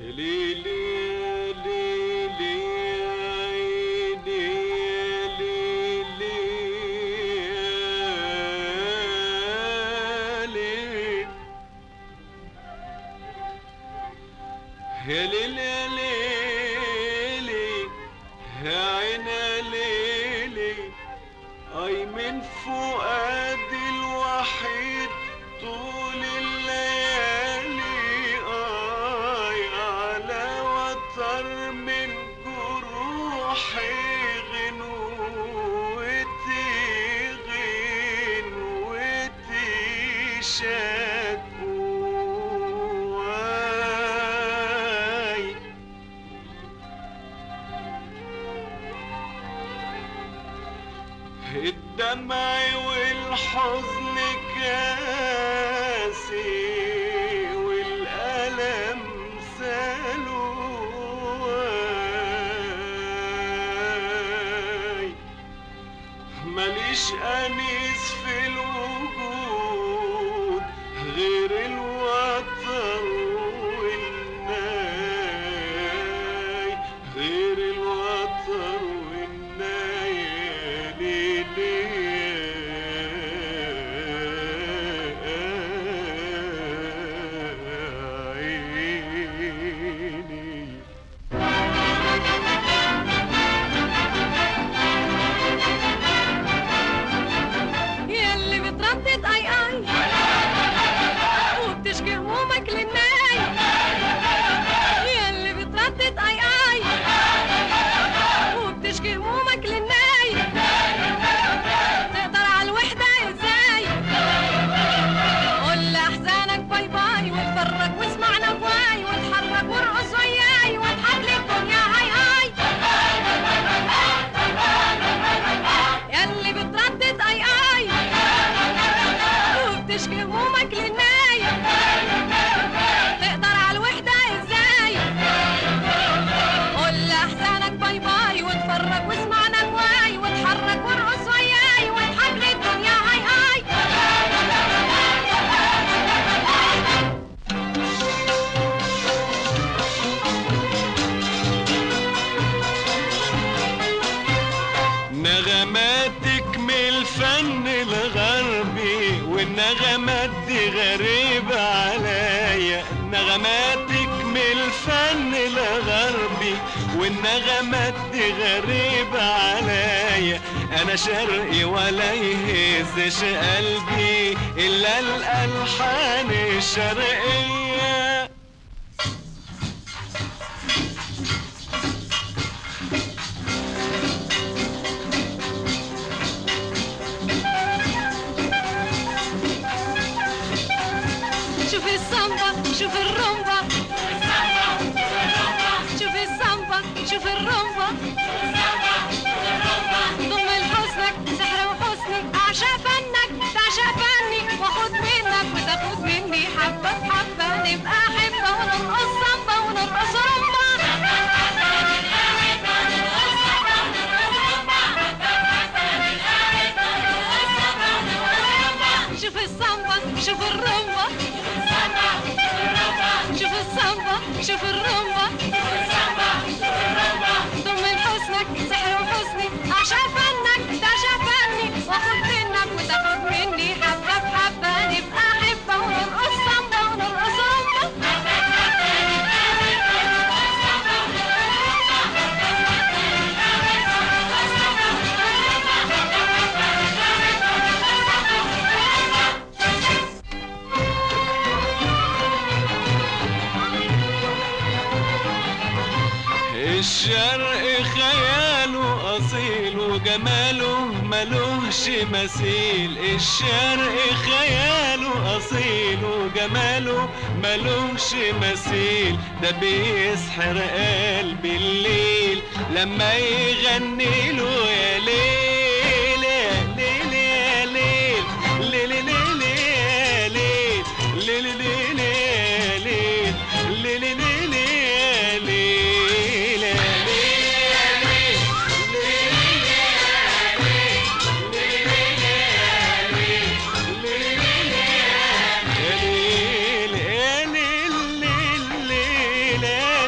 يا ليلي ليلي يا عينا ليلي، اي من فؤادي الوحيد طول الليالي، اي على وتر من جروحي غنوتي غنوتي شكوى. الدمع والحزن كاسي والألم سلواي، ماليش أنيس في الوجود غير الوتر والناي، غير الوتر والناي. ياللي بتردد اي اي وبتشكي همومك للناي، ياللي بتردد اي اي وبتشكي همومك للناي، تقدر على الوحدة ازاي؟ قول لأحزانك باي باي واتفرج واسمع نواي واتحرك وارقص وياي واضحك للدنيا هاي هاي. ياللي بتردد اي اي وبتشكي همومك للناي، تقدر على الوحدة ازاي؟ قول لأحزانك باي باي واتفرج واسمع نواي واتحرك وارقص وياي واضحك للدنيا هاي هاي. نغماتك من الفن الغربي والنغمات دي غريبة عليا، نغماتك من الفن الغربي والنغمات دي غريبة عليا، أنا شرقي ولا يهزش قلبي إلا الألحان الشرقية. شوف السامبا شوف الرومبا، شوف السامبا شوف الرومبا، ضم لحسنك سحر وحسني، أعشق فنك تعشق فني واخد منك وتاخد مني حبة بحبة، نبقى حبة ونرقص سامبا ونرقص رومبا. شوف السامبا شوف الرومبا، شوف السامبا شوف الرومبا، ضم لحسنك سحر وحسني، أعشق فنك تعشق فني واخد منك وتاخد مني حبة بحبة، نبقى حبة ونرقص سامبا ونرقص رومبا. الشرق خياله أصيل وجماله ملوش مثيل، الشرق خياله أصيل وجماله ملوش مثيل، ده بيسحر قلبي الليل لما يغني له يا ليل يا ليل يا ليل ليل ليل يا ليل ليل ليل يا ليل ليل ليل يا ليل. ليل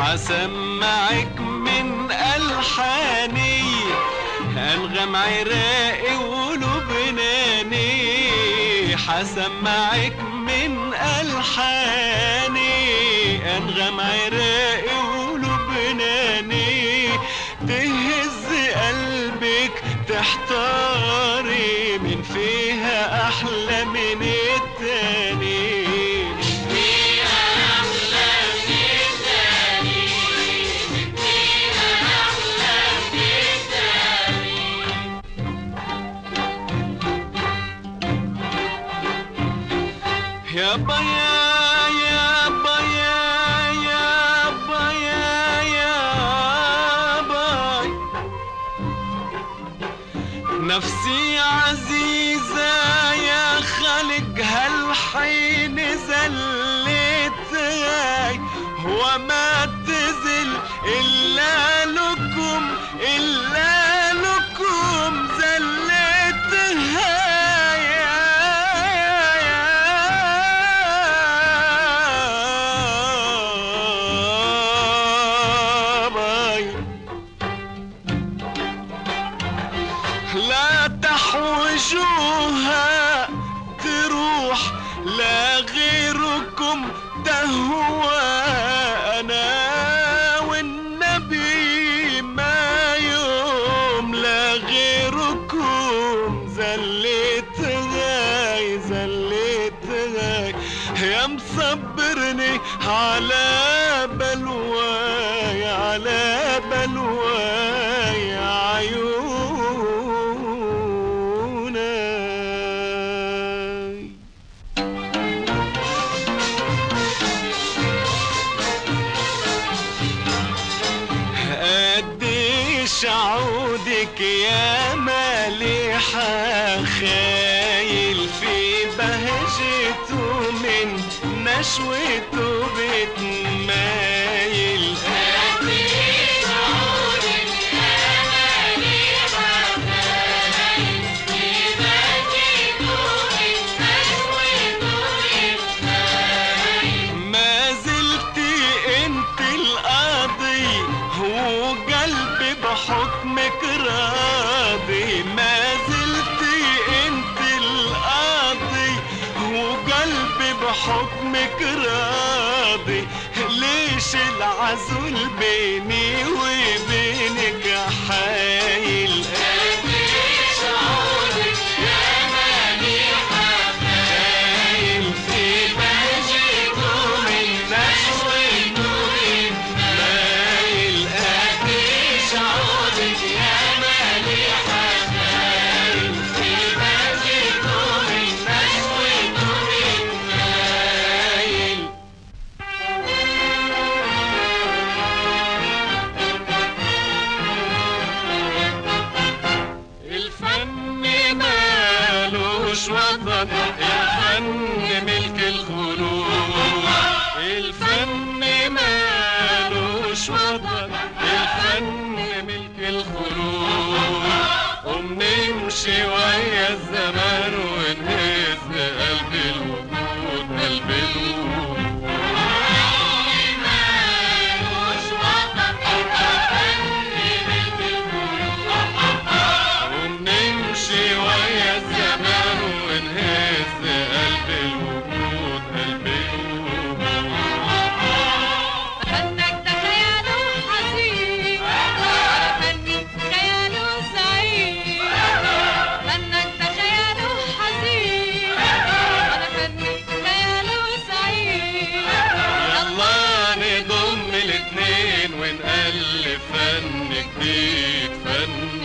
حسمعك من ألحاني أنغام عراقي ولبناني، حسمعك من ألحاني أنغام عراقي ولبناني، تهز قلبك تحتاري من فيها أحلى من التاني. يا بيا يا بيا يا بيا يا باي، نفسي عزيزة يا خالق هالحين زلتها، وما تزل إلا لكم إلا لكم زلتها. لا تحوجوها تروح لا غيركم تهوى، أنا والنبي ما يوم لا غيركم زلتها زلتها، يا مصبرني على بلواي على بلواي عيون. قديش عودك يا مالحة خايل في بهجته من نشوته بتمايل، قديش عودك يا مالحة خايل في بهجته من نشوته بتمايل، ما زلتي انت القاضي وقلبي بحكمك راضي، ما زلتي انت القاضي وقلبي بحكمك راضي، ليش العزول بيني وبينك حايل؟ قديش عودك يا مالحة خايل في بهجته من نشوته بتمايل، قديش عودك يا مالحة خايل في بهجته من نشوته بتمايل. الفن مالوش وطن، الفن ملك الخلود، الفن مالوش وطن، الفن ملك الخلود، وبنمشي ويا الزمان ونهز قلب الوجود قلب الوجود. ونمشي ويا الزمان ونهز قلب الوجود قلب الوجود. فنك ده خياله حزين، فني خياله سعيد، فنك ده خياله حزين، وانا فني خياله سعيد. يلا نضم الاتنين ونألف فن جديد، فن